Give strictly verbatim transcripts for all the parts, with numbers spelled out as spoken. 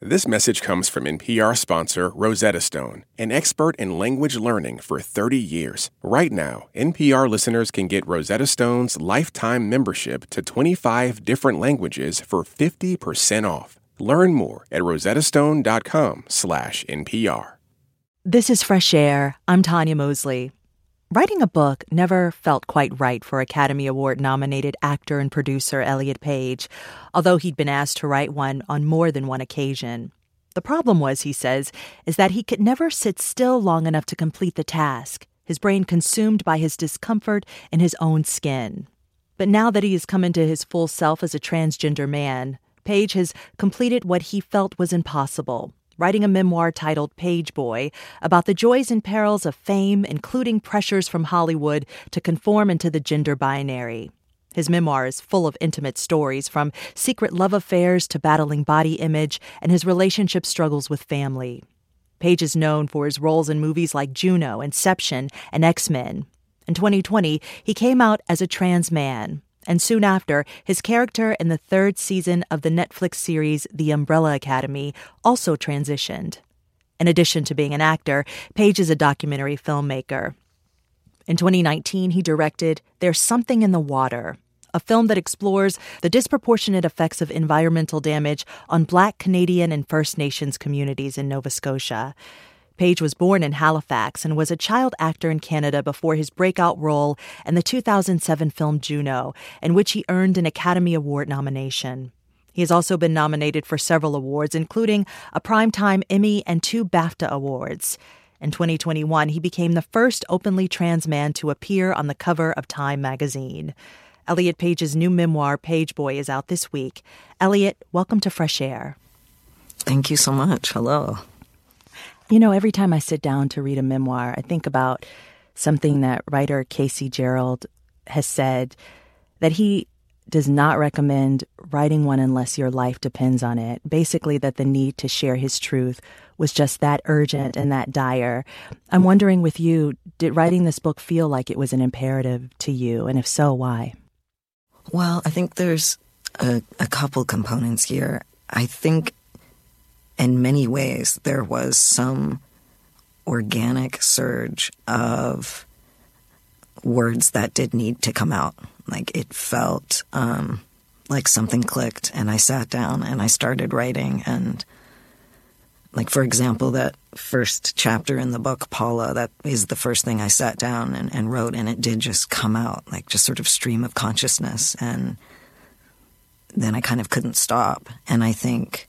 This message comes from N P R sponsor Rosetta Stone, an expert in language learning for thirty years. Right now, N P R listeners can get Rosetta Stone's lifetime membership to twenty-five different languages for fifty percent off. Learn more at rosettastone.com slash NPR. This is Fresh Air. I'm Tanya Mosley. Writing a book never felt quite right for Academy Award-nominated actor and producer Elliot Page, although he'd been asked to write one on more than one occasion. The problem was, he says, is that he could never sit still long enough to complete the task, his brain consumed by his discomfort in his own skin. But now that he has come into his full self as a transgender man, Page has completed what he felt was impossible, writing a memoir titled Page Boy about the joys and perils of fame, including pressures from Hollywood to conform into the gender binary. His memoir is full of intimate stories, from secret love affairs to battling body image and his relationship struggles with family. Page is known for his roles in movies like Juno, Inception, and X-Men. In twenty twenty, he came out as a trans man. And soon after, his character in the third season of the Netflix series The Umbrella Academy also transitioned. In addition to being an actor, Page is a documentary filmmaker. In twenty nineteen, he directed There's Something in the Water, a film that explores the disproportionate effects of environmental damage on Black, Canadian, and First Nations communities in Nova Scotia. Page was born in Halifax and was a child actor in Canada before his breakout role in the two thousand seven film Juno, in which he earned an Academy Award nomination. He has also been nominated for several awards, including a Primetime Emmy and two BAFTA awards. In twenty twenty-one, he became the first openly trans man to appear on the cover of Time magazine. Elliot Page's new memoir, Page Boy, is out this week. Elliot, welcome to Fresh Air. Thank you so much. Hello. You know, every time I sit down to read a memoir, I think about something that writer Casey Gerald has said, that he does not recommend writing one unless your life depends on it. Basically, that the need to share his truth was just that urgent and that dire. I'm wondering with you, did writing this book feel like it was an imperative to you? And if so, why? Well, I think there's a, a couple components here. I think in many ways, there was some organic surge of words that did need to come out. Like, it felt um, like something clicked, and I sat down and I started writing. And, like, for example, that first chapter in the book, Paula, that is the first thing I sat down and, and wrote, and it did just come out, like, just sort of stream of consciousness. And then I kind of couldn't stop. And I think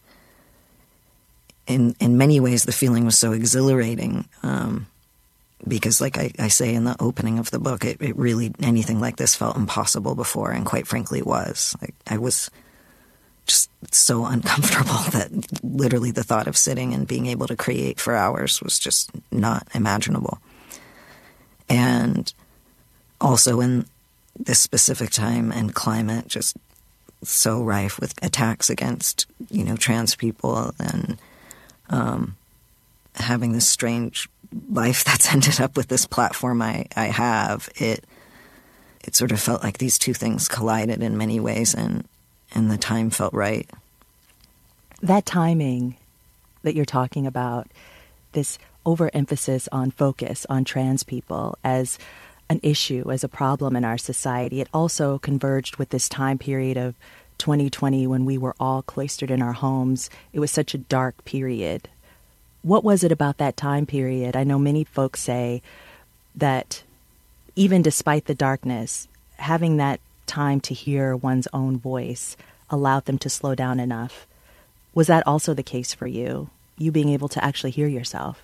In in many ways, the feeling was so exhilarating um, because, like I, I say in the opening of the book, it, it really, anything like this felt impossible before, and quite frankly was. Like, I was just so uncomfortable that literally the thought of sitting and being able to create for hours was just not imaginable. And also in this specific time and climate, just so rife with attacks against, you know, trans people, and Um, having this strange life that's ended up with this platform I, I have, it it sort of felt like these two things collided in many ways, and, and the time felt right. That timing that you're talking about, this overemphasis on focus on trans people as an issue, as a problem in our society, it also converged with this time period of twenty twenty, when we were all cloistered in our homes. It was such a dark period. What was it about that time period? I know many folks say that even despite the darkness, having that time to hear one's own voice allowed them to slow down enough. Was that also the case for you, you being able to actually hear yourself?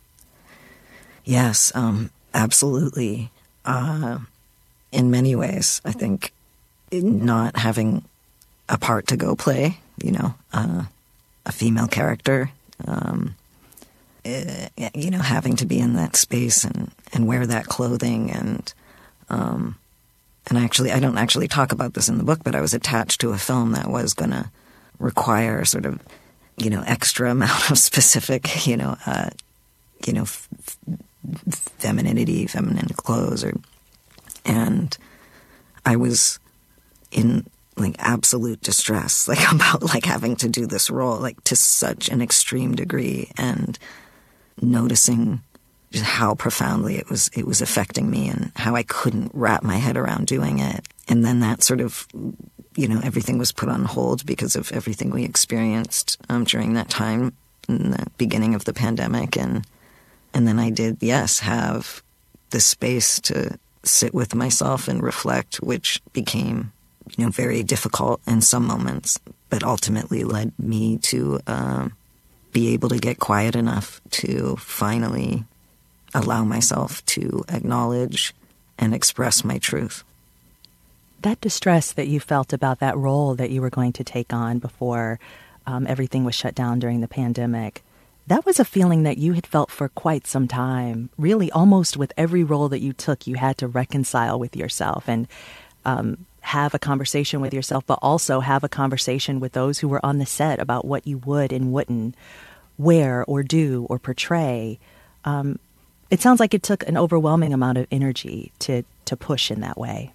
Yes, um, absolutely. Uh, in many ways, I think not having a part to go play, you know, uh, a female character, um, uh, you know, having to be in that space and, and wear that clothing. And, um, and actually, I don't actually talk about this in the book, but I was attached to a film that was going to require sort of, you know, extra amount of specific, you know, uh, you know, f- f- femininity, feminine clothes, or, and I was in like absolute distress, like about like having to do this role, like to such an extreme degree, and noticing just how profoundly it was it was affecting me and how I couldn't wrap my head around doing it. And then that sort of, you know, everything was put on hold because of everything we experienced um, during that time in the beginning of the pandemic. And and then I did, yes, have the space to sit with myself and reflect, which became, you know, very difficult in some moments, but ultimately led me to um, be able to get quiet enough to finally allow myself to acknowledge and express my truth. That distress that you felt about that role that you were going to take on before um, everything was shut down during the pandemic, that was a feeling that you had felt for quite some time. Really, almost with every role that you took, you had to reconcile with yourself and um, have a conversation with yourself, but also have a conversation with those who were on the set about what you would and wouldn't wear or do or portray. Um, it sounds like it took an overwhelming amount of energy to, to push in that way.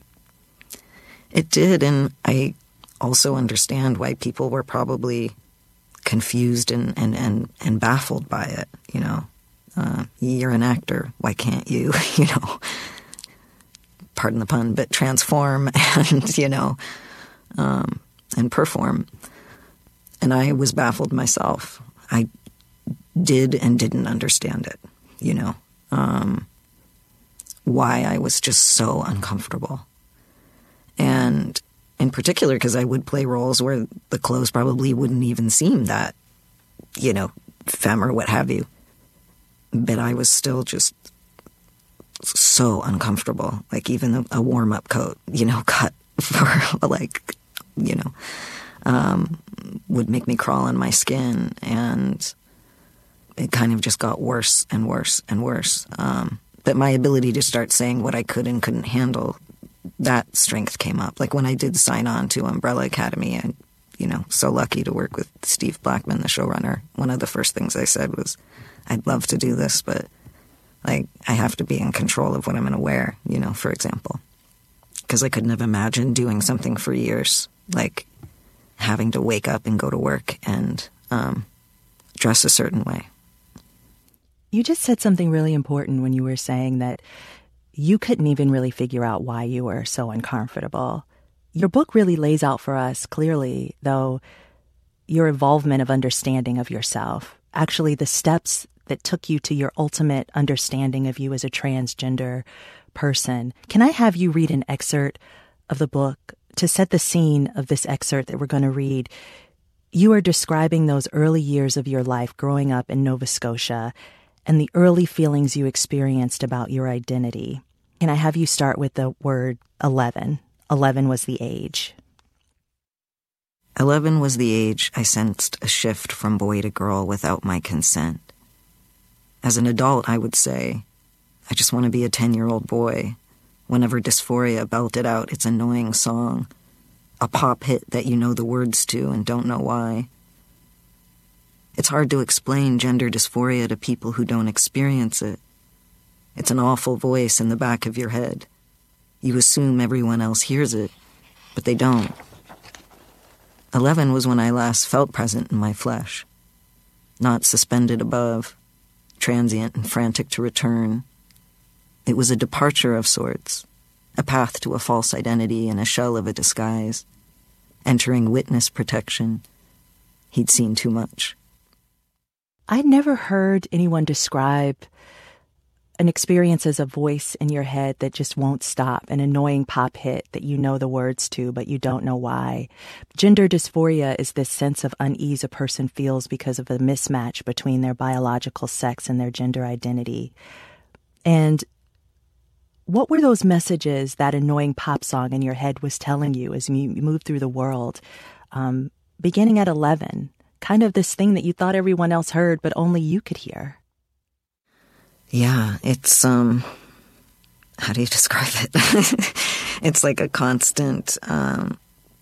It did, and I also understand why people were probably confused and, and, and, and baffled by it, you know. Uh, you're an actor, why can't you, you know, pardon the pun, but transform and, you know, um, and perform. And I was baffled myself. I did and didn't understand it, you know, um, why I was just so uncomfortable. And in particular, because I would play roles where the clothes probably wouldn't even seem that, you know, femme or what have you. But I was still just so uncomfortable. Like even a, a warm-up coat, you know, cut for like, you know, um, would make me crawl on my skin. And it kind of just got worse and worse and worse. Um, but my ability to start saying what I could and couldn't handle, that strength came up. Like when I did sign on to Umbrella Academy, and, you know, so lucky to work with Steve Blackman, the showrunner. One of the first things I said was, I'd love to do this, but like I have to be in control of what I'm going to wear, you know, for example. Because I couldn't have imagined doing something for years, like having to wake up and go to work and um, dress a certain way. You just said something really important when you were saying that you couldn't even really figure out why you were so uncomfortable. Your book really lays out for us clearly, though, your involvement of understanding of yourself, actually the steps that took you to your ultimate understanding of you as a transgender person. Can I have you read an excerpt of the book to set the scene of this excerpt that we're going to read? You are describing those early years of your life growing up in Nova Scotia and the early feelings you experienced about your identity. Can I have you start with the word eleven? eleven was the age. Eleven was the age I sensed a shift from boy to girl without my consent. As an adult, I would say, I just want to be a ten-year-old boy. Whenever Dysphoria belted out its annoying song, a pop hit that you know the words to and don't know why. It's hard to explain gender dysphoria to people who don't experience it. It's an awful voice in the back of your head. You assume everyone else hears it, but they don't. Eleven was when I last felt present in my flesh. Not suspended above, transient and frantic to return. It was a departure of sorts, a path to a false identity in a shell of a disguise. Entering witness protection, he'd seen too much. I'd never heard anyone describe an experience as a voice in your head that just won't stop, an annoying pop hit that you know the words to, but you don't know why. Gender dysphoria is this sense of unease a person feels because of a mismatch between their biological sex and their gender identity. And what were those messages that annoying pop song in your head was telling you as you moved through the world, um, beginning at eleven? Kind of this thing that you thought everyone else heard, but only you could hear. Yeah, it's, um, how do you describe it? It's like a constant um,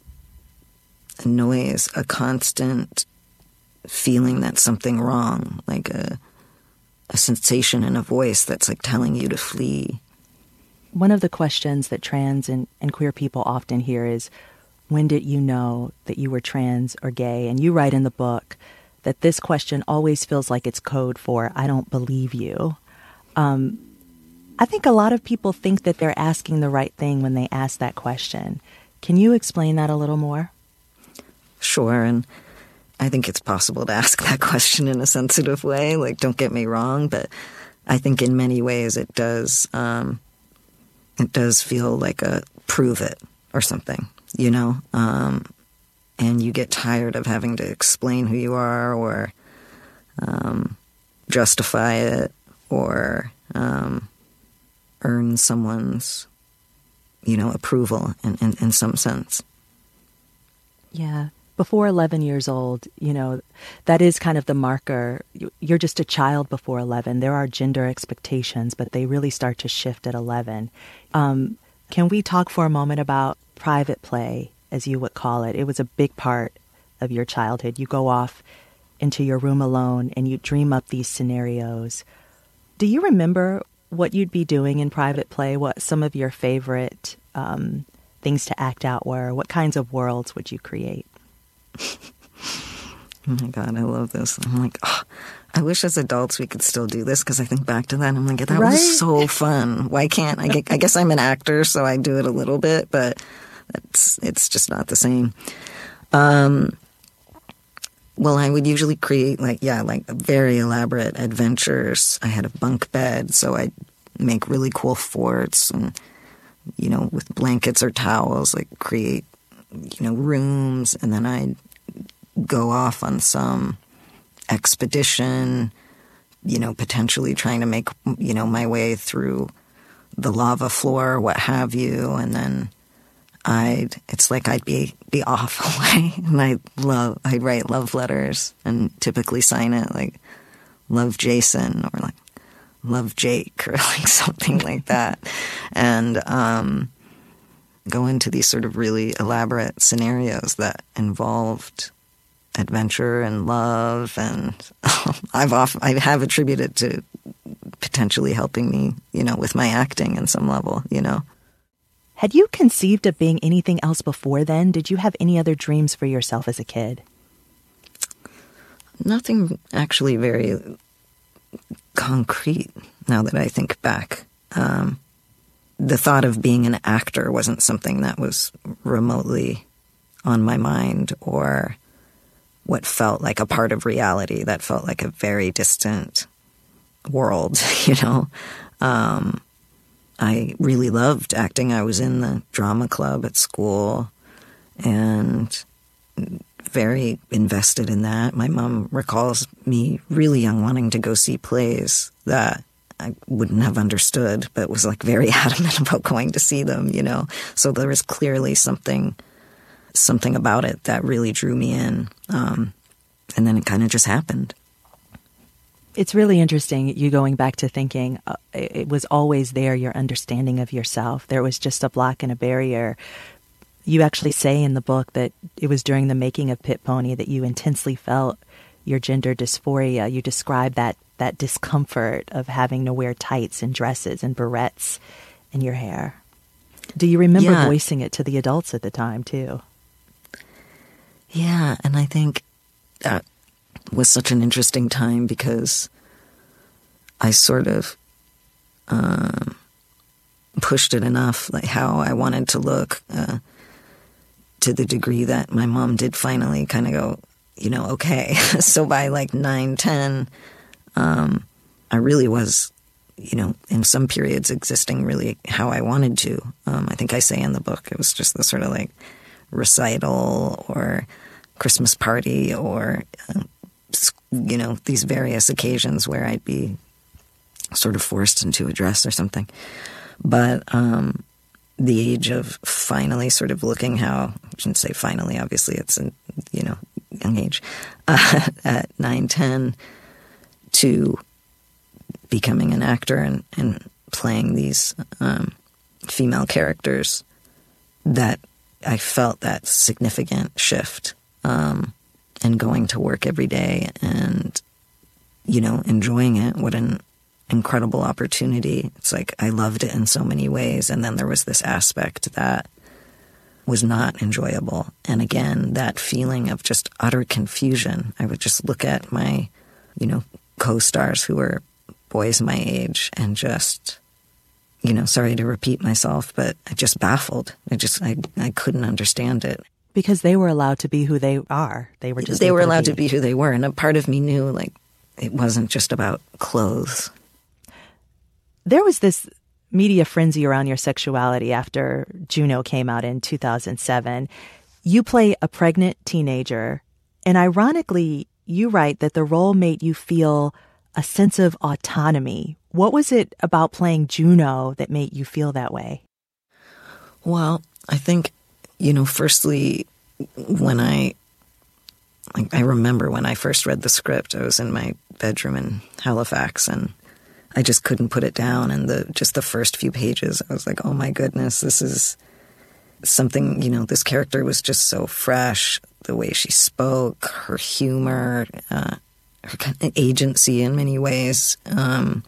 noise, a constant feeling that something wrong, like a, a sensation in a voice that's like telling you to flee. One of the questions that trans and, and queer people often hear is, when did you know that you were trans or gay? And you write in the book that this question always feels like it's code for, I don't believe you. Um, I think a lot of people think that they're asking the right thing when they ask that question. Can you explain that a little more? Sure, and I think it's possible to ask that question in a sensitive way. Like, don't get me wrong, but I think in many ways it does, um, it does feel like a prove it or something, you know? Um, and you get tired of having to explain who you are or um, justify it or um, earn someone's, you know, approval in, in, in some sense. Yeah. Before eleven years old, you know, that is kind of the marker. You're just a child before eleven. There are gender expectations, but they really start to shift at eleven. Um, can we talk for a moment about private play, as you would call it? It was a big part of your childhood. You go off into your room alone and you dream up these scenarios. Do you remember what you'd be doing in private play? What some of your favorite um, things to act out were? What kinds of worlds would you create? Oh my God, I love this. I'm like, oh, I wish as adults we could still do this, because I think back to that and I'm like, that right? was so fun. Why can't I get, I guess I'm an actor, so I do it a little bit, but it's, it's just not the same. Um, well, I would usually create like, yeah, like very elaborate adventures. I had a bunk bed, so I'd make really cool forts and, you know, with blankets or towels, like create, you know, rooms, and then I'd go off on some expedition, you know, potentially trying to make, you know, my way through the lava floor, what have you, and then I'd, it's like I'd be, be off away, and I'd love, I'd write love letters and typically sign it like, love Jason, or like, love Jake, or like something like that, and, um, go into these sort of really elaborate scenarios that involved adventure and love, and I've often, I have attributed to potentially helping me, you know, with my acting in some level, you know. Had you conceived of being anything else before then? Did you have any other dreams for yourself as a kid? Nothing actually very concrete now that I think back. Um, the thought of being an actor wasn't something that was remotely on my mind, or what felt like a part of reality. That felt like a very distant world, you know. Um, I really loved acting. I was in the drama club at school and very invested in that. My mom recalls me really young wanting to go see plays that I wouldn't have understood, but was like very adamant about going to see them, you know. So there was clearly something something about it that really drew me in. Um, and then it kind of just happened. It's really interesting, you going back to thinking uh, it was always there, your understanding of yourself. There was just a block and a barrier. You actually say in the book that it was during the making of Pit Pony that you intensely felt your gender dysphoria. You describe that that discomfort of having to wear tights and dresses and barrettes in your hair. Do you remember yeah. voicing it to the adults at the time, too? Yeah, and I think that was such an interesting time because I sort of um, pushed it enough, like how I wanted to look, uh, to the degree that my mom did finally kind of go, you know, okay. So by like nine, ten, um, I really was, you know, in some periods existing really how I wanted to. Um, I think I say in the book, it was just the sort of like recital or Christmas party or, uh, you know, these various occasions where I'd be sort of forced into a dress or something. But um, the age of finally sort of looking how, I shouldn't say finally, obviously it's a, you know, young age, uh, at nine, ten, to becoming an actor and, and playing these um, female characters, that I felt that significant shift. Um, and going to work every day and, you know, enjoying it. What an incredible opportunity. It's like I loved it in so many ways. And then there was this aspect that was not enjoyable. And again, that feeling of just utter confusion. I would just look at my, you know, co-stars who were boys my age and just, you know, sorry to repeat myself, but I just baffled. I just, I, I couldn't understand it. Because they were allowed to be who they are. They were just They were able allowed to to be. be who they were. And a part of me knew, like, it wasn't just about clothes. There was this media frenzy around your sexuality after Juno came out in two thousand seven. You play a pregnant teenager, and ironically, you write that the role made you feel a sense of autonomy. What was it about playing Juno that made you feel that way? Well, I think, you know, firstly, when I, like, I remember when I first read the script, I was in my bedroom in Halifax, and I just couldn't put it down. And the just the first few pages, I was like, oh my goodness, this is something, you know, this character was just so fresh. The way she spoke, her humor, uh, her kind of agency in many ways. Um,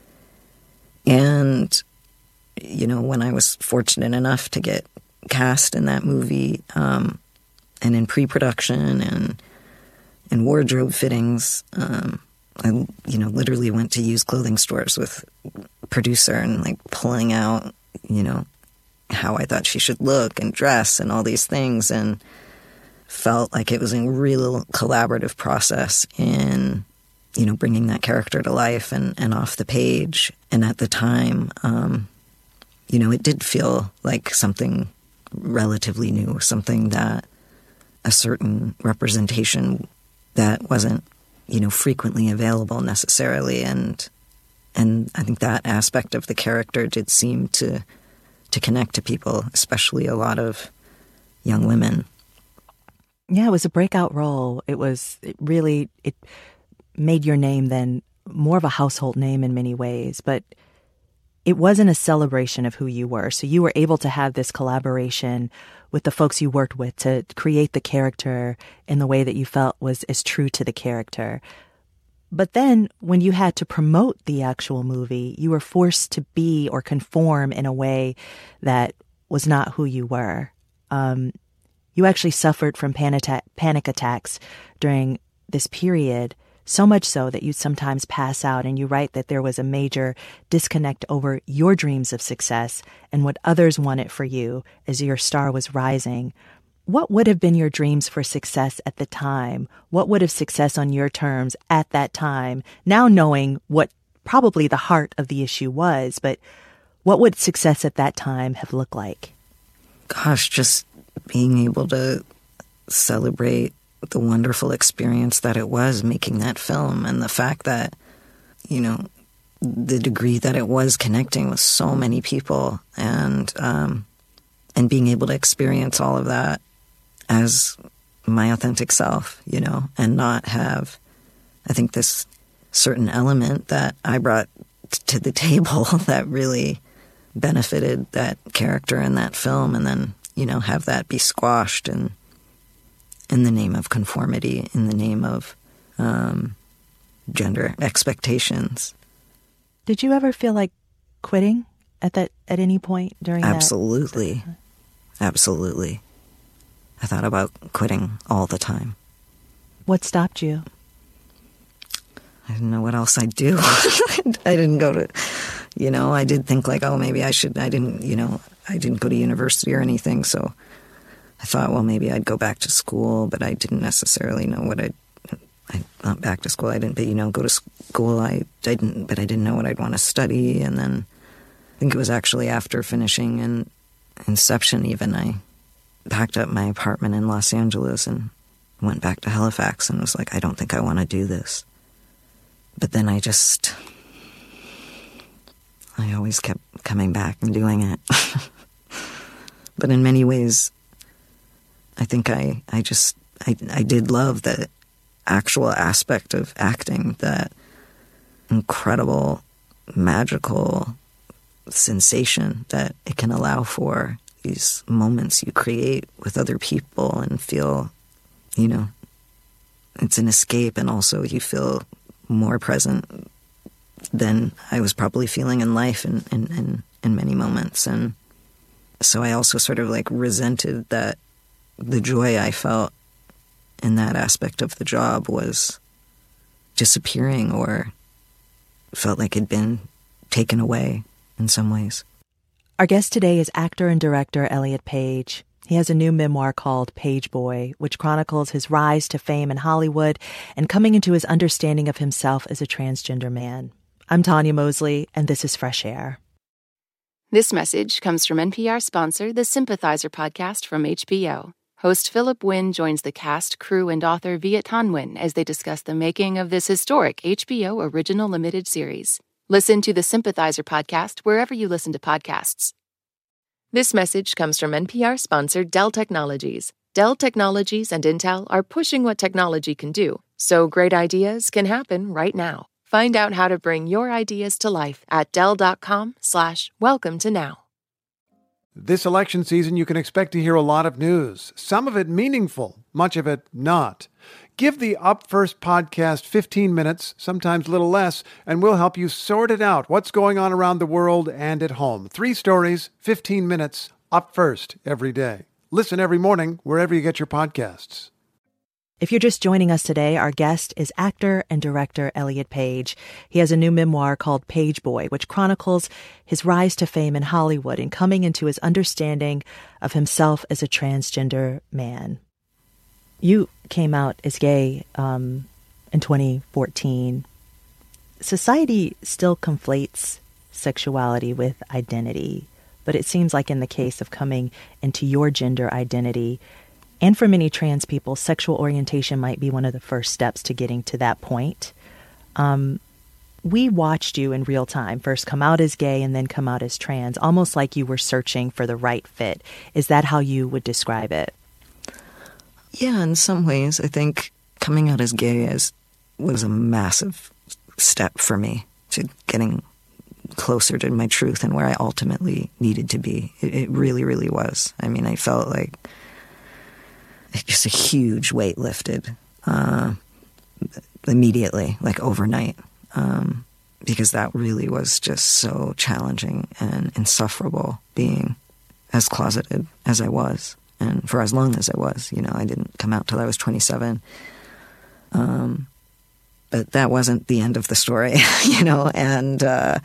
and, you know, when I was fortunate enough to get cast in that movie, um, and in pre-production and in wardrobe fittings, um, I, you know, literally went to used clothing stores with producer and, like, pulling out, you know, how I thought she should look and dress and all these things, and felt like it was a real collaborative process in, you know, bringing that character to life and, and off the page. And at the time, um, you know, it did feel like something relatively new, something that a certain representation that wasn't, you know, frequently available necessarily. And and I think that aspect of the character did seem to to connect to people, especially a lot of young women. Yeah, it was a breakout role. It was it really, it made your name then more of a household name in many ways, but it wasn't a celebration of who you were. So you were able to have this collaboration with the folks you worked with to create the character in the way that you felt was as true to the character. But then when you had to promote the actual movie, you were forced to be or conform in a way that was not who you were. Um, you actually suffered from panic, panic attacks during this period, so much so that you'd sometimes pass out, and you write that there was a major disconnect over your dreams of success and what others wanted for you as your star was rising. What would have been your dreams for success at the time? What would have success on your terms at that time? Now knowing what probably the heart of the issue was, but what would success at that time have looked like? Gosh, just being able to celebrate the wonderful experience that it was making that film, and the fact that, you know, the degree that it was connecting with so many people, and um, and being able to experience all of that as my authentic self, you know, and not have, I think, this certain element that I brought t- to the table that really benefited that character in that film, and then, you know, have that be squashed and in the name of conformity, in the name of um, gender expectations. Did you ever feel like quitting at that at any point during Absolutely. that? Absolutely. I thought about quitting all the time. What stopped you? I didn't know what else I'd do. I didn't go to, you know, I did think like, oh, maybe I should, I didn't, you know, I didn't go to university or anything, so I thought, well, maybe I'd go back to school, but I didn't necessarily know what I'd, I, not back to school, I didn't, but, you know, go to school, I didn't, but I didn't know what I'd want to study. And then I think it was actually after finishing in Inception even, I packed up my apartment in Los Angeles and went back to Halifax and was like, I don't think I want to do this. But then I just, I always kept coming back and doing it. But in many ways, I think I, I just, I, I did love the actual aspect of acting, that incredible, magical sensation that it can allow for, these moments you create with other people and feel, you know, it's an escape, and also you feel more present than I was probably feeling in life in, in, in, in many moments. And so I also sort of like resented that the joy I felt in that aspect of the job was disappearing or felt like it'd been taken away in some ways. Our guest today is actor and director Elliot Page. He has a new memoir called Page Boy, which chronicles his rise to fame in Hollywood and coming into his understanding of himself as a transgender man. I'm Tanya Mosley, and this is Fresh Air. This message comes from N P R sponsor, the Sympathizer podcast from H B O. Host Philip Wynn joins the cast, crew, and author Viet Thanh Nguyen as they discuss the making of this historic H B O original limited series. Listen to the Sympathizer podcast wherever you listen to podcasts. This message comes from N P R sponsor Dell Technologies. Dell Technologies and Intel are pushing what technology can do, so great ideas can happen right now. Find out how to bring your ideas to life at Dell.com slash welcome to now. This election season, you can expect to hear a lot of news, some of it meaningful, much of it not. Give the Up First podcast fifteen minutes, sometimes a little less, and we'll help you sort it out, what's going on around the world and at home. Three stories, fifteen minutes, Up First every day. Listen every morning wherever you get your podcasts. If you're just joining us today, our guest is actor and director Elliot Page. He has a new memoir called Page Boy, which chronicles his rise to fame in Hollywood and coming into his understanding of himself as a transgender man. You came out as gay um, in twenty fourteen. Society still conflates sexuality with identity, but it seems like in the case of coming into your gender identity, and for many trans people, sexual orientation might be one of the first steps to getting to that point. Um, we watched you in real time first come out as gay and then come out as trans, almost like you were searching for the right fit. Is that how you would describe it? Yeah, in some ways, I think coming out as gay is, was a massive step for me to getting closer to my truth and where I ultimately needed to be. It, it really, really was. I mean, I felt like just a huge weight lifted uh, immediately, like overnight, um, because that really was just so challenging and insufferable being as closeted as I was. And for as long as I was, you know, I didn't come out till I was twenty-seven. Um, but that wasn't the end of the story, you know, and uh,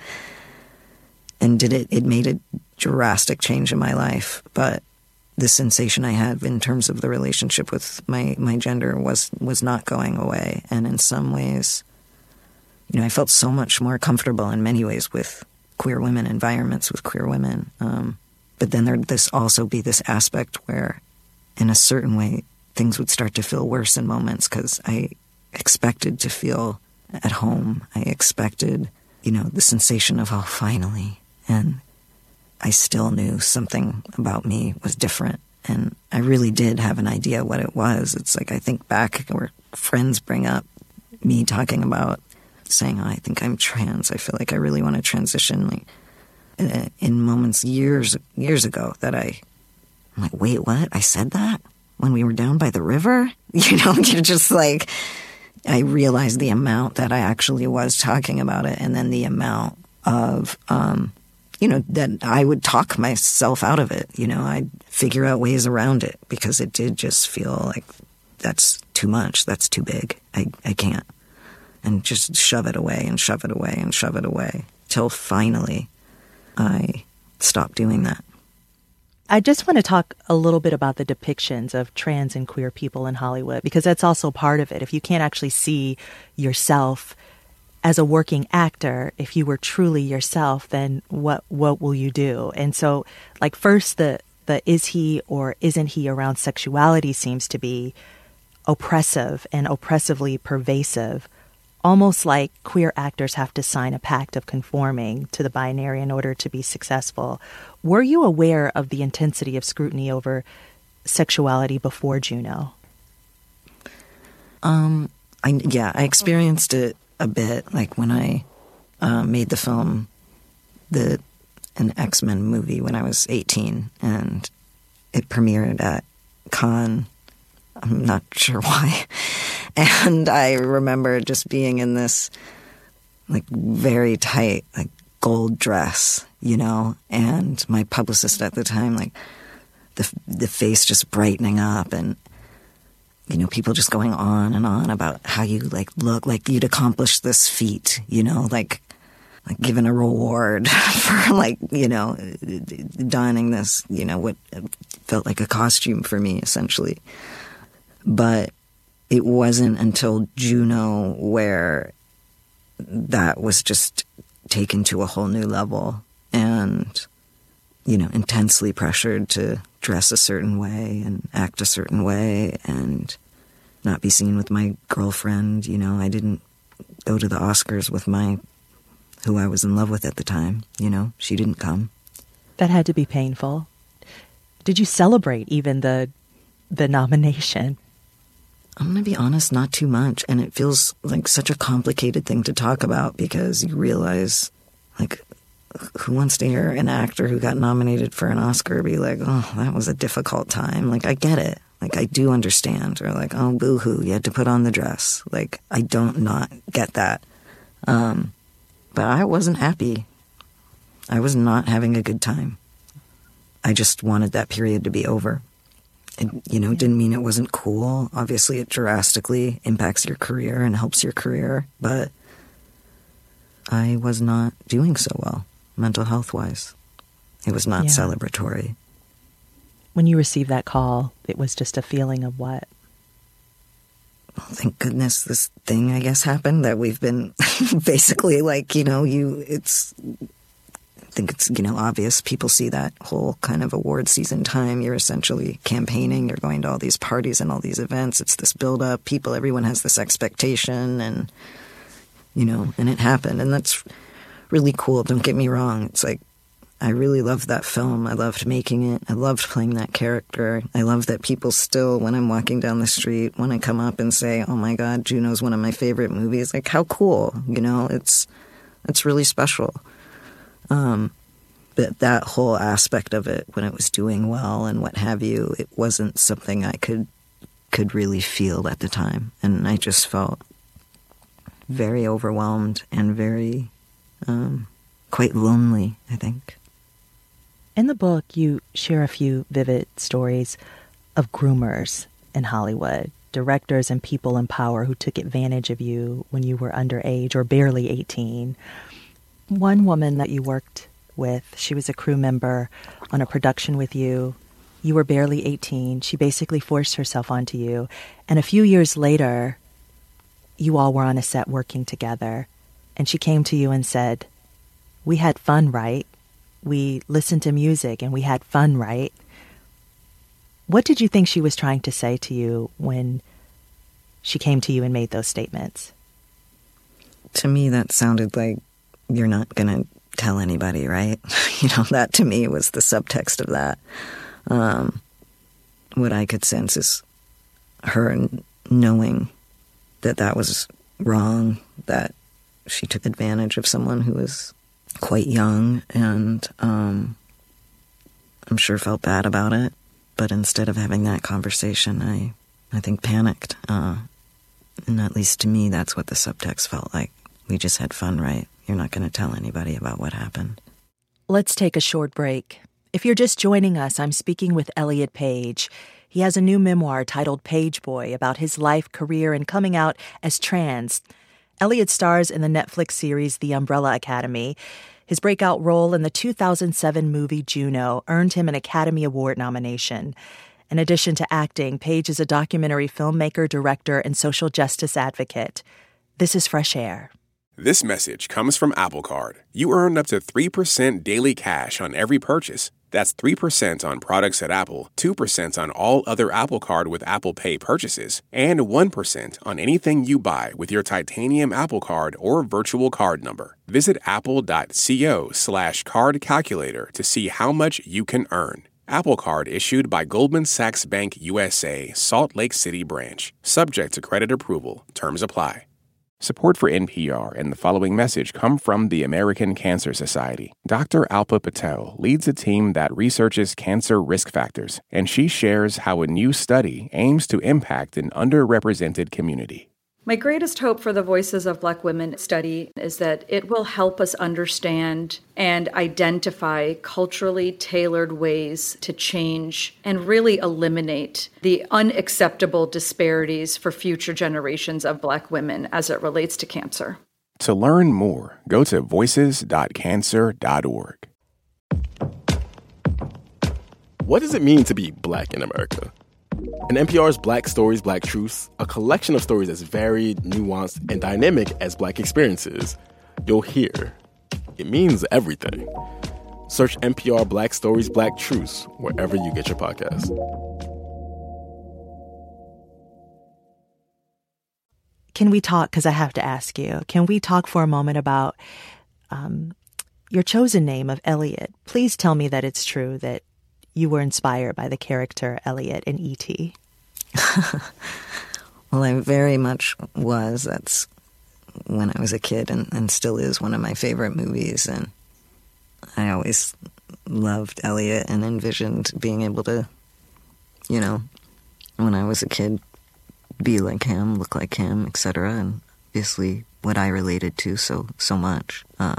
and did it, it made a drastic change in my life. But the sensation I had in terms of the relationship with my, my gender was, was not going away. And in some ways, you know, I felt so much more comfortable in many ways with queer women, environments with queer women. Um, but then there'd this also be this aspect where, in a certain way, things would start to feel worse in moments because I expected to feel at home. I expected, you know, the sensation of, oh, finally. And I still knew something about me was different. And I really did have an idea what it was. It's like I think back where friends bring up me talking about saying, oh, I think I'm trans. I feel like I really want to transition. Like in moments years, years ago that I, I'm like, wait, what? I said that when we were down by the river? You know, you're just like, I realized the amount that I actually was talking about it. And then the amount of, um, you know, that I would talk myself out of it. You know, I'd figure out ways around it because it did just feel like that's too much. That's too big. I, I can't. And just shove it away and shove it away and shove it away till finally I stopped doing that. I just want to talk a little bit about the depictions of trans and queer people in Hollywood, because that's also part of it. If you can't actually see yourself as a working actor, if you were truly yourself, then what what will you do? And so, like, first, the the is he or isn't he around sexuality seems to be oppressive and oppressively pervasive, almost like queer actors have to sign a pact of conforming to the binary in order to be successful. Were you aware of the intensity of scrutiny over sexuality before Juno? Um, I, yeah, I experienced it a bit, like when I uh, made the film, the an X-Men movie when I was eighteen, and it premiered at Cannes. I'm not sure why. And I remember just being in this, like, very tight, like, gold dress, you know, and my publicist at the time, like, the the face just brightening up, and you know, people just going on and on about how you like look like you'd accomplished this feat, you know, like like given a reward for like, you know, donning this, you know, what felt like a costume for me essentially. But it wasn't until Juno where that was just taken to a whole new level, and, you know, intensely pressured to dress a certain way and act a certain way and not be seen with my girlfriend. You know, I didn't go to the Oscars with my, who I was in love with at the time. You know, she didn't come. That had to be painful. Did you celebrate even the the nomination? I'm going to be honest, not too much. And it feels like such a complicated thing to talk about, because you realize, like, who wants to hear an actor who got nominated for an Oscar be like, oh, that was a difficult time? Like, I get it. Like, I do understand. Or like, oh, boo-hoo, you had to put on the dress. Like, I don't not get that. Um, but I wasn't happy. I was not having a good time. I just wanted that period to be over. It, you know, didn't mean it wasn't cool. Obviously, it drastically impacts your career and helps your career. But I was not doing so well, mental health-wise. It was not yeah. celebratory. When you received that call, it was just a feeling of what? Well, thank goodness this thing, I guess, happened that we've been basically like, you know, you, it's... I think it's, you know, obvious. People see that whole kind of award season time. You're essentially campaigning. You're going to all these parties and all these events. It's this build-up. People, everyone has this expectation, and, you know, and it happened. And that's really cool. Don't get me wrong. It's like, I really loved that film. I loved making it. I loved playing that character. I love that people still, when I'm walking down the street, when I come up and say, oh my God, Juno's one of my favorite movies. Like, how cool, you know? It's, it's really special. Um, but that whole aspect of it, when it was doing well and what have you, it wasn't something I could could really feel at the time. And I just felt very overwhelmed and very, um, quite lonely, I think. In the book, you share a few vivid stories of groomers in Hollywood, directors and people in power who took advantage of you when you were underage or barely eighteen. One woman that you worked with, she was a crew member on a production with you. You were barely eighteen. She basically forced herself onto you. And a few years later, you all were on a set working together. And she came to you and said, we had fun, right? We listened to music and we had fun, right? What did you think she was trying to say to you when she came to you and made those statements? To me, that sounded like, you're not going to tell anybody, right? You know, that to me was the subtext of that. Um, what I could sense is her knowing that that was wrong, that she took advantage of someone who was quite young, and um, I'm sure felt bad about it. But instead of having that conversation, I, I think panicked. Uh, and at least to me, that's what the subtext felt like. We just had fun, right? You're not going to tell anybody about what happened. Let's take a short break. If you're just joining us, I'm speaking with Elliot Page. He has a new memoir titled Page Boy about his life, career, and coming out as trans. Elliot stars in the Netflix series The Umbrella Academy. His breakout role in the two thousand seven movie Juno earned him an Academy Award nomination. In addition to acting, Page is a documentary filmmaker, director, and social justice advocate. This is Fresh Air. This message comes from Apple Card. You earn up to three percent daily cash on every purchase. That's three percent on products at Apple, two percent on all other Apple Card with Apple Pay purchases, and one percent on anything you buy with your titanium Apple Card or virtual card number. Visit apple.co slash card calculator to see how much you can earn. Apple Card issued by Goldman Sachs Bank U S A, Salt Lake City branch. Subject to credit approval. Terms apply. Support for N P R and the following message come from the American Cancer Society. Doctor Alpa Patel leads a team that researches cancer risk factors, and she shares how a new study aims to impact an underrepresented community. My greatest hope for the Voices of Black Women study is that it will help us understand and identify culturally tailored ways to change and really eliminate the unacceptable disparities for future generations of Black women as it relates to cancer. To learn more, go to voices dot cancer dot org. What does it mean to be Black in America? In N P R's Black Stories, Black Truths, a collection of stories as varied, nuanced, and dynamic as Black experiences, you'll hear it means everything. Search N P R Black Stories, Black Truths wherever you get your podcasts. Can we talk, because I have to ask you, can we talk for a moment about um, your chosen name of Elliot? Please tell me that it's true that you were inspired by the character Elliot in E T Well, I very much was. That's when I was a kid and, and still is one of my favorite movies. And I always loved Elliot and envisioned being able to, you know, when I was a kid, be like him, look like him, et cetera. And obviously what I related to so, so much. Uh,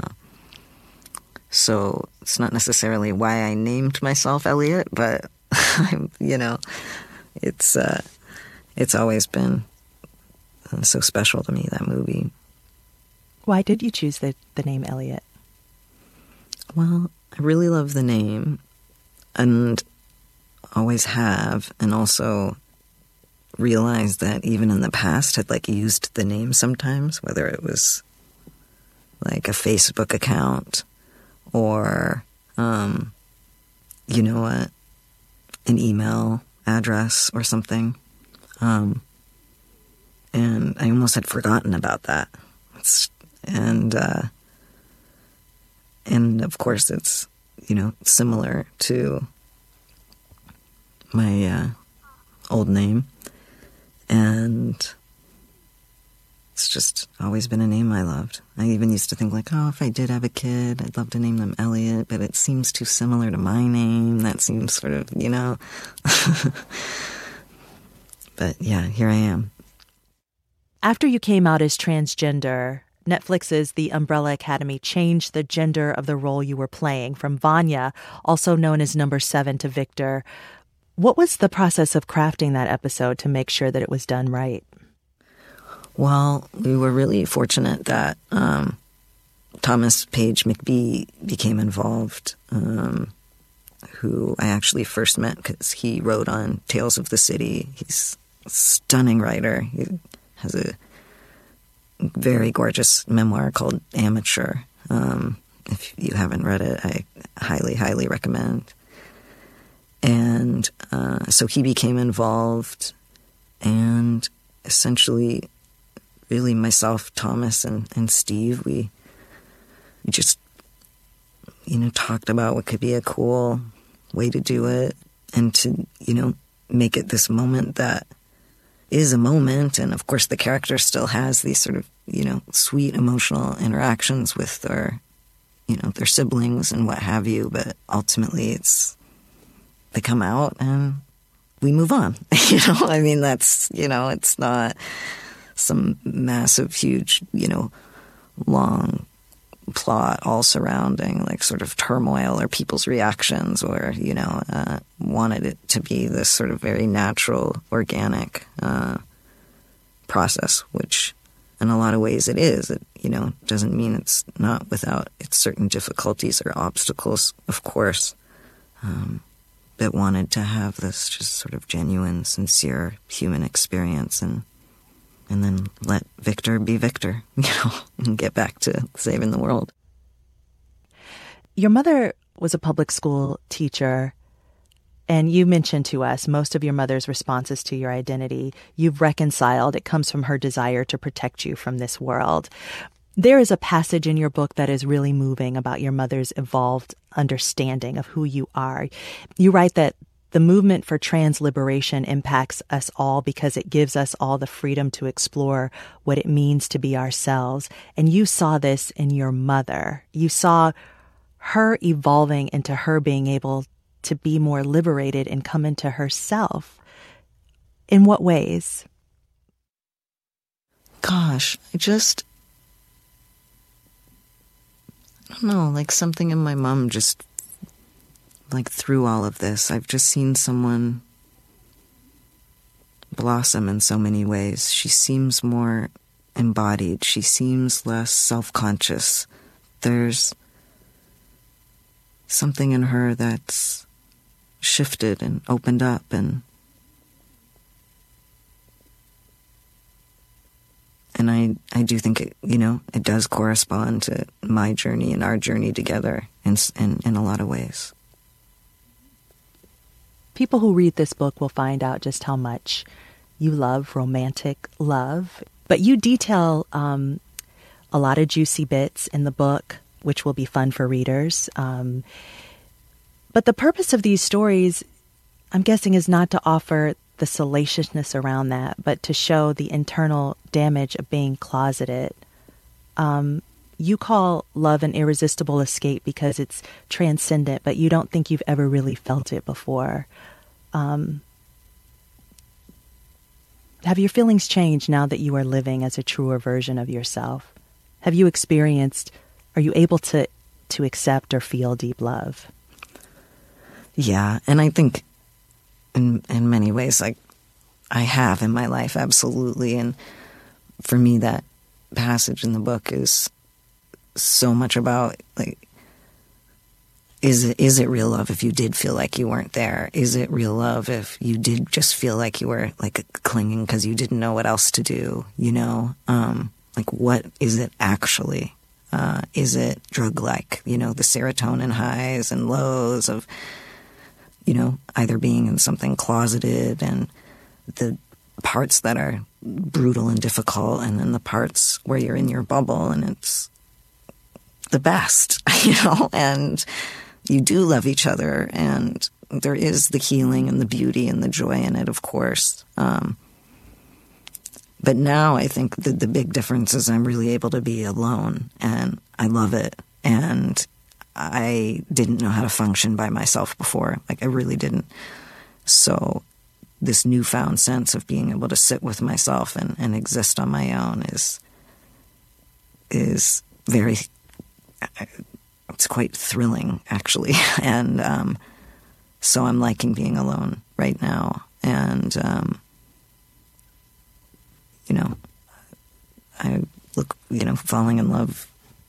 so it's not necessarily why I named myself Elliot, but, I'm, you know, it's uh, it's always been so special to me, that movie. Why did you choose the, the name Elliot? Well, I really love the name and always have, and also realized that even in the past had like used the name sometimes, whether it was like a Facebook account or, um, you know what, an email address or something. Um, and I almost had forgotten about that. It's, and, uh, and of course it's, you know, similar to my, uh, old name. And it's just always been a name I loved. I even used to think like, oh, if I did have a kid, I'd love to name them Elliot, but it seems too similar to my name. That seems sort of, you know. But yeah, here I am. After you came out as transgender, Netflix's The Umbrella Academy changed the gender of the role you were playing from Vanya, also known as Number Seven, to Victor. What was the process of crafting that episode to make sure that it was done right? Well, we were really fortunate that um, Thomas Page McBee became involved, um, who I actually first met because he wrote on Tales of the City. He's a stunning writer. He has a very gorgeous memoir called Amateur. Um, if you haven't read it, I highly, highly recommend. And uh, so he became involved, and essentially, really myself, Thomas, and, and Steve, we, we just, you know, talked about what could be a cool way to do it and to, you know, make it this moment that is a moment. And of course, the character still has these sort of, you know, sweet emotional interactions with their, you know, their siblings and what have you. But ultimately, it's, they come out and we move on. You know, I mean, that's, you know, it's not some massive, huge, you know, long plot all surrounding like sort of turmoil or people's reactions, or, you know, uh, wanted it to be this sort of very natural, organic uh, process, which in a lot of ways it is. It, you know, doesn't mean it's not without its certain difficulties or obstacles, of course. Um, but wanted to have this just sort of genuine, sincere human experience, and and then let Victor be Victor, you know, and get back to saving the world. Your mother was a public school teacher, and you mentioned to us most of your mother's responses to your identity you've reconciled. It comes from her desire to protect you from this world. There is a passage in your book that is really moving about your mother's evolved understanding of who you are. You write that the movement for trans liberation impacts us all because it gives us all the freedom to explore what it means to be ourselves. And you saw this in your mother. You saw her evolving into her being able to be more liberated and come into herself. In what ways? Gosh, I just, I don't know, like something in my mom just, like through all of this, I've just seen someone blossom in so many ways. She seems more embodied. She seems less self-conscious. There's something in her that's shifted and opened up, and and I, I do think it, you know, it does correspond to my journey and our journey together in, in, in a lot of ways. People who read this book will find out just how much you love romantic love. But you detail um, a lot of juicy bits in the book, which will be fun for readers. Um, but the purpose of these stories, I'm guessing, is not to offer the salaciousness around that, but to show the internal damage of being closeted. Um, you call love an irresistible escape because it's transcendent, but you don't think you've ever really felt it before. Um, have your feelings changed now that you are living as a truer version of yourself? Have you experienced, are you able to, to accept or feel deep love? Yeah, and I think in in many ways, like, I have in my life, absolutely. And for me, that passage in the book is so much about, like, is it, is it real love if you did feel like you weren't there? Is it real love if you did just feel like you were, like, clinging because you didn't know what else to do, you know? Um, like, what is it actually? Uh, is it drug-like, you know, the serotonin highs and lows of, you know, either being in something closeted and the parts that are brutal and difficult, and then the parts where you're in your bubble and it's the best, you know, and you do love each other, and there is the healing and the beauty and the joy in it, of course. Um, but now I think that the big difference is I'm really able to be alone, and I love it. And I didn't know how to function by myself before. Like, I really didn't. So this newfound sense of being able to sit with myself and, and exist on my own is is very, it's quite thrilling, actually. And um, so I'm liking being alone right now. And, um, you know, I look, you know, falling in love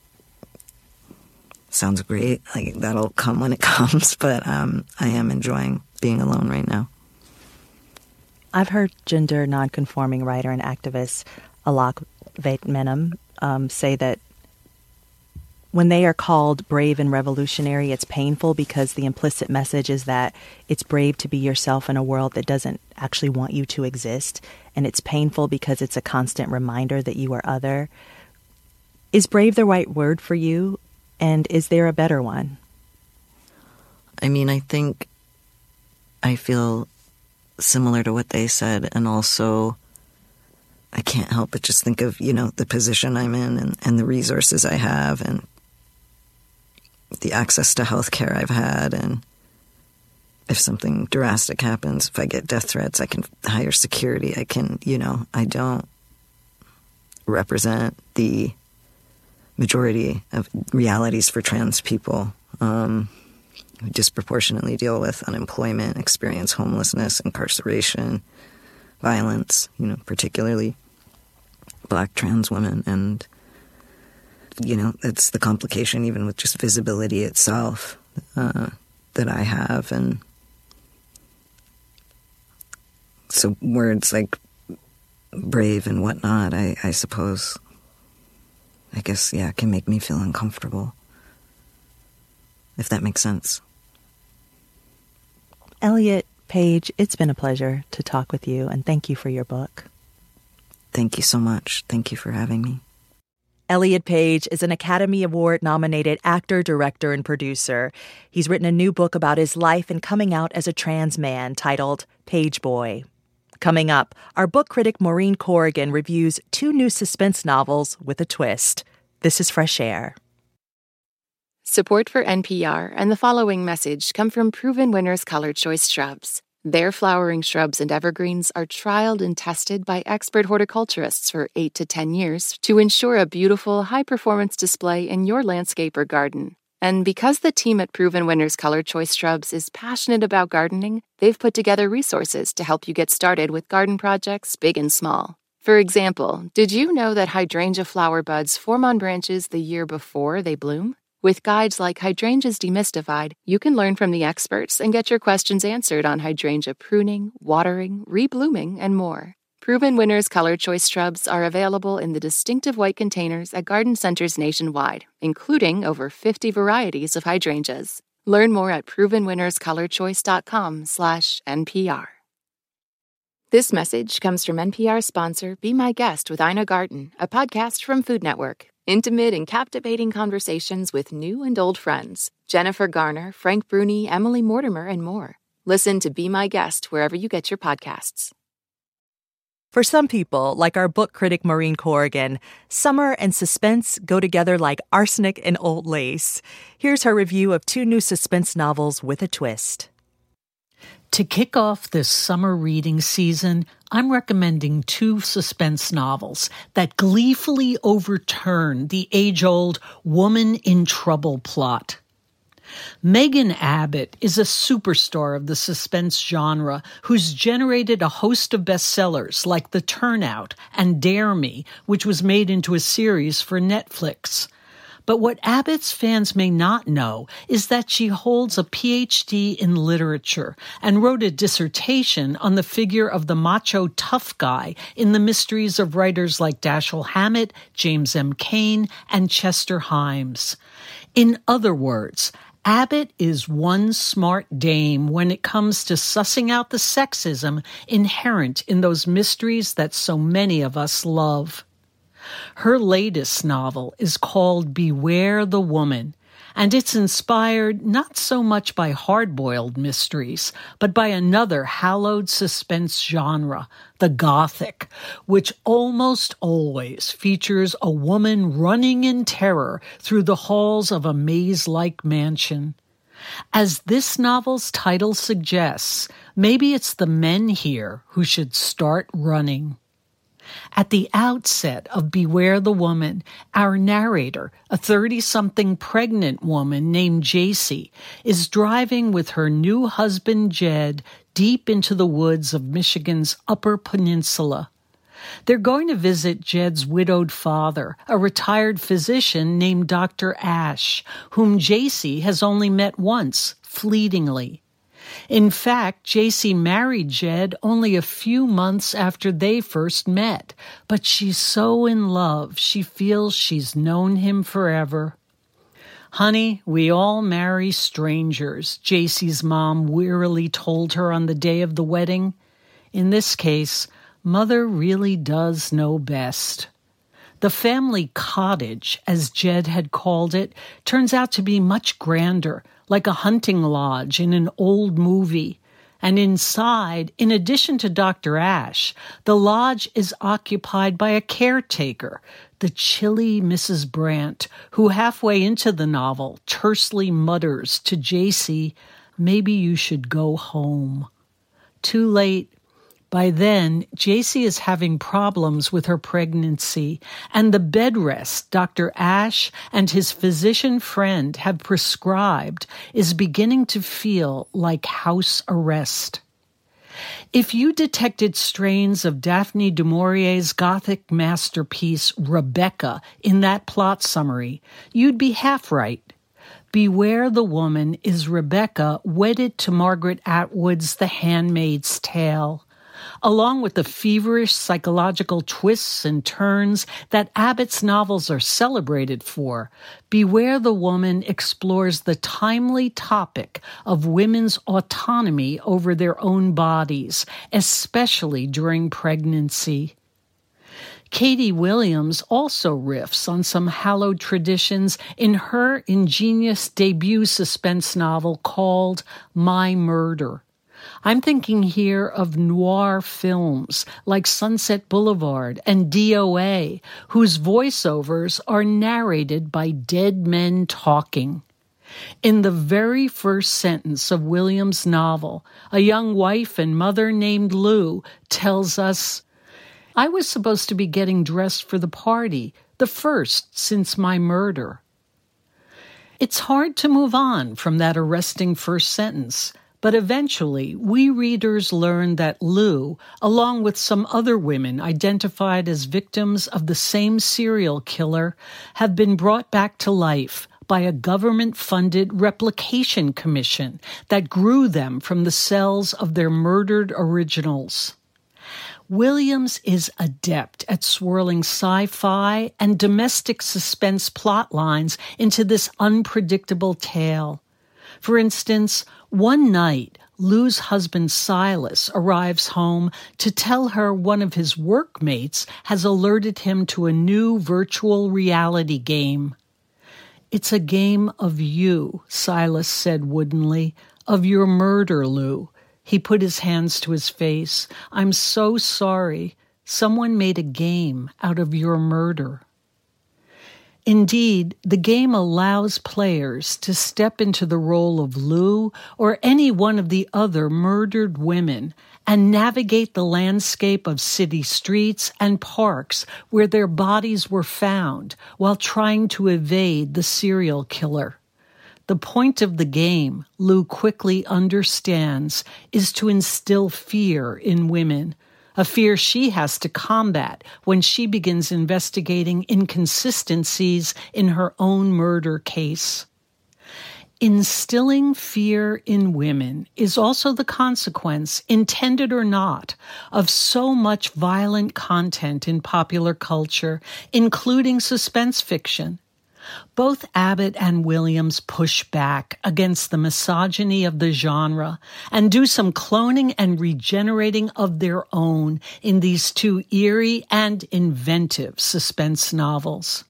sounds great. Like, that'll come when it comes, but um, I am enjoying being alone right now. I've heard gender nonconforming writer and activist Alok Vaid-Menon um, say that when they are called brave and revolutionary, it's painful because the implicit message is that it's brave to be yourself in a world that doesn't actually want you to exist. And it's painful because it's a constant reminder that you are other. Is brave the right word for you? And is there a better one? I mean, I think I feel similar to what they said, and also I can't help but just think of, you know, the position I'm in and, and the resources I have and the access to health care I've had. And if something drastic happens, if I get death threats, I can hire security. I can, you know, I don't represent the majority of realities for trans people um, who disproportionately deal with unemployment, experience homelessness, incarceration, violence, you know, particularly Black trans women. And, you know, it's the complication even with just visibility itself uh, that I have. And so words like brave and whatnot, I, I suppose, I guess, yeah, it can make me feel uncomfortable, if that makes sense. Elliot Page, it's been a pleasure to talk with you, and thank you for your book. Thank you so much. Thank you for having me. Elliot Page is an Academy Award-nominated actor, director, and producer. He's written a new book about his life and coming out as a trans man titled Page Boy. Coming up, our book critic Maureen Corrigan reviews two new suspense novels with a twist. This is Fresh Air. Support for N P R and the following message come from Proven Winners Color Choice Shrubs. Their flowering shrubs and evergreens are trialed and tested by expert horticulturists for eight to ten years to ensure a beautiful, high-performance display in your landscape or garden. And because the team at Proven Winners Color Choice Shrubs is passionate about gardening, they've put together resources to help you get started with garden projects big and small. For example, did you know that hydrangea flower buds form on branches the year before they bloom? With guides like Hydrangeas Demystified, you can learn from the experts and get your questions answered on hydrangea pruning, watering, reblooming, and more. Proven Winners Color Choice Shrubs are available in the distinctive white containers at garden centers nationwide, including over fifty varieties of hydrangeas. Learn more at proven winners color choice dot com slash N P R. This message comes from N P R sponsor Be My Guest with Ina Garten, a podcast from Food Network. Intimate and captivating conversations with new and old friends. Jennifer Garner, Frank Bruni, Emily Mortimer, and more. Listen to Be My Guest wherever you get your podcasts. For some people, like our book critic Maureen Corrigan, summer and suspense go together like arsenic and old lace. Here's her review of two new suspense novels with a twist. To kick off this summer reading season, I'm recommending two suspense novels that gleefully overturn the age-old woman in trouble plot. Megan Abbott is a superstar of the suspense genre who's generated a host of bestsellers like The Turnout and Dare Me, which was made into a series for Netflix. But what Abbott's fans may not know is that she holds a P H D in literature and wrote a dissertation on the figure of the macho tough guy in the mysteries of writers like Dashiell Hammett, James M. Cain, and Chester Himes. In other words, Abbott is one smart dame when it comes to sussing out the sexism inherent in those mysteries that so many of us love. Her latest novel is called Beware the Woman, and it's inspired not so much by hard-boiled mysteries, but by another hallowed suspense genre, the Gothic, which almost always features a woman running in terror through the halls of a maze-like mansion. As this novel's title suggests, maybe it's the men here who should start running. At the outset of Beware the Woman, our narrator, a thirty-something pregnant woman named Jacy, is driving with her new husband Jed deep into the woods of Michigan's Upper Peninsula. They're going to visit Jed's widowed father, a retired physician named Doctor Ash, whom Jacy has only met once, fleetingly. In fact, Jacy married Jed only a few months after they first met, but she's so in love she feels she's known him forever. "Honey, we all marry strangers," Jacy's mom wearily told her on the day of the wedding. In this case, Mother really does know best. The family cottage, as Jed had called it, turns out to be much grander, like a hunting lodge in an old movie. And inside, in addition to Doctor Ash, the lodge is occupied by a caretaker, the chilly Missus Brandt, who halfway into the novel tersely mutters to Jacy, "Maybe you should go home." Too late. By then, Jacy is having problems with her pregnancy, and the bed rest Doctor Ash and his physician friend have prescribed is beginning to feel like house arrest. If you detected strains of Daphne du Maurier's Gothic masterpiece Rebecca in that plot summary, you'd be half right. Beware the Woman is Rebecca wedded to Margaret Atwood's The Handmaid's Tale. Along with the feverish psychological twists and turns that Abbott's novels are celebrated for, Beware the Woman explores the timely topic of women's autonomy over their own bodies, especially during pregnancy. Katie Williams also riffs on some hallowed traditions in her ingenious debut suspense novel called My Murder. I'm thinking here of noir films like Sunset Boulevard and D O A, whose voiceovers are narrated by dead men talking. In the very first sentence of Williams' novel, a young wife and mother named Lou tells us, "I was supposed to be getting dressed for the party, the first since my murder." It's hard to move on from that arresting first sentence, but eventually we readers learn that Lou, along with some other women identified as victims of the same serial killer, have been brought back to life by a government-funded replication commission that grew them from the cells of their murdered originals. Williams is adept at swirling sci-fi and domestic suspense plot lines into this unpredictable tale. For instance, one night, Lou's husband Silas arrives home to tell her one of his workmates has alerted him to a new virtual reality game. "It's a game of you," Silas said woodenly, "of your murder, Lou." He put his hands to his face. "I'm so sorry. Someone made a game out of your murder." Indeed, the game allows players to step into the role of Lou or any one of the other murdered women and navigate the landscape of city streets and parks where their bodies were found while trying to evade the serial killer. The point of the game, Lou quickly understands, is to instill fear in women, a fear she has to combat when she begins investigating inconsistencies in her own murder case. Instilling fear in women is also the consequence, intended or not, of so much violent content in popular culture, including suspense fiction. Both Abbott and Williams push back against the misogyny of the genre and do some cloning and regenerating of their own in these two eerie and inventive suspense novels.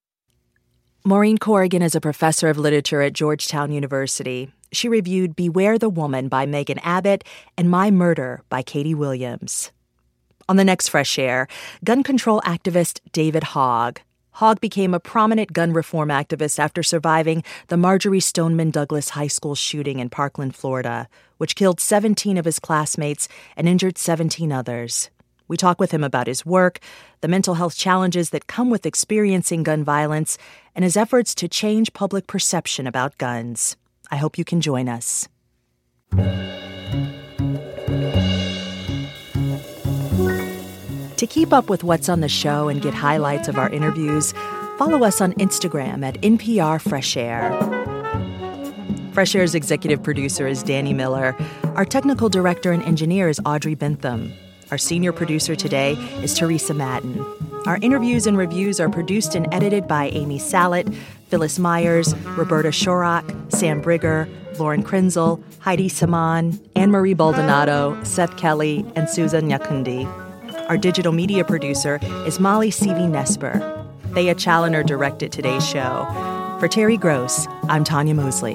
Maureen Corrigan is a professor of literature at Georgetown University. She reviewed Beware the Woman by Megan Abbott and My Murder by Katie Williams. On the next Fresh Air, gun control activist David Hogg. Hogg became a prominent gun reform activist after surviving the Marjory Stoneman Douglas High School shooting in Parkland, Florida, which killed seventeen of his classmates and injured seventeen others. We talk with him about his work, the mental health challenges that come with experiencing gun violence, and his efforts to change public perception about guns. I hope you can join us. To keep up with what's on the show and get highlights of our interviews, follow us on Instagram at N P R Fresh Air. Fresh Air's executive producer is Danny Miller. Our technical director and engineer is Audrey Bentham. Our senior producer today is Teresa Madden. Our interviews and reviews are produced and edited by Amy Salet, Phyllis Myers, Roberta Shorak, Sam Brigger, Lauren Krenzel, Heidi Saman, Anne-Marie Baldonado, Seth Kelly, and Susan Nyakundi. Our digital media producer is Molly Seavey-Nesper. Thea Challoner directed today's show. For Terry Gross, I'm Tanya Mosley.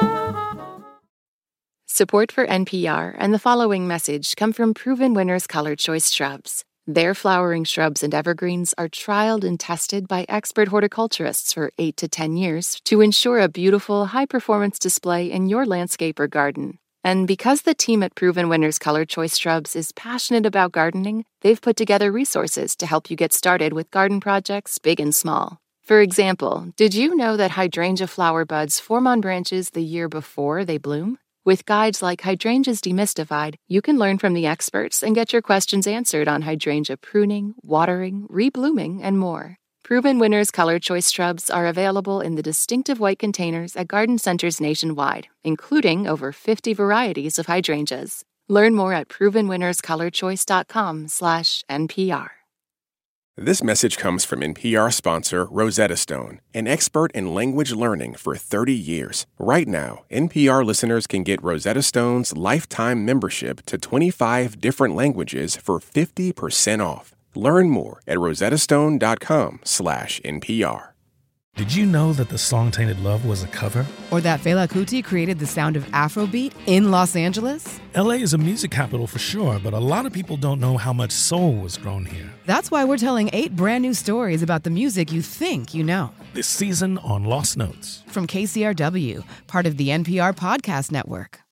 Support for N P R and the following message come from Proven Winners Color Choice Shrubs. Their flowering shrubs and evergreens are trialed and tested by expert horticulturists for eight to ten years to ensure a beautiful, high-performance display in your landscape or garden. And because the team at Proven Winners Color Choice Shrubs is passionate about gardening, they've put together resources to help you get started with garden projects big and small. For example, did you know that hydrangea flower buds form on branches the year before they bloom? With guides like Hydrangeas Demystified, you can learn from the experts and get your questions answered on hydrangea pruning, watering, reblooming, and more. Proven Winners Color Choice Shrubs are available in the distinctive white containers at garden centers nationwide, including over fifty varieties of hydrangeas. Learn more at proven winners color choice dot com slash N P R. This message comes from N P R sponsor Rosetta Stone, an expert in language learning for thirty years. Right now, N P R listeners can get Rosetta Stone's lifetime membership to twenty-five different languages for fifty percent off. Learn more at rosettastone dot com slash N P R. Did you know that the song Tainted Love was a cover? Or that Fela Kuti created the sound of Afrobeat in Los Angeles? L A is a music capital for sure, but a lot of people don't know how much soul was grown here. That's why we're telling eight brand new stories about the music you think you know. This season on Lost Notes. From K C R W, part of the N P R Podcast Network.